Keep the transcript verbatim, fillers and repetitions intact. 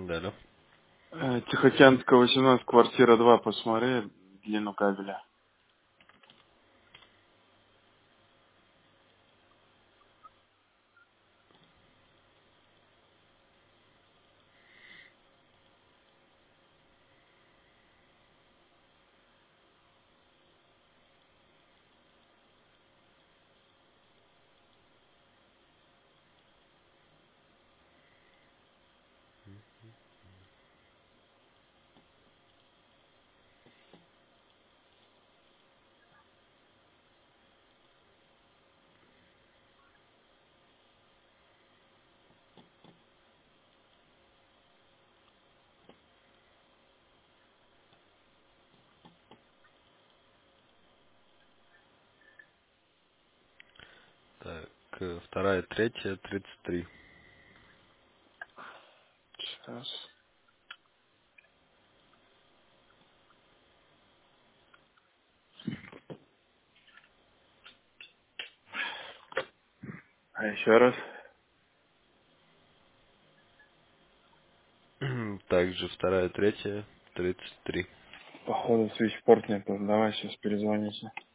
Да-да. Э, Тихоокеанская, восемнадцать, квартира два, посмотри длину кабеля. Так, э, вторая, третья, тридцать три. Сейчас. А еще раз. Также вторая, третья, тридцать три. Походу, свечпорт нет. Давай сейчас перезвоните.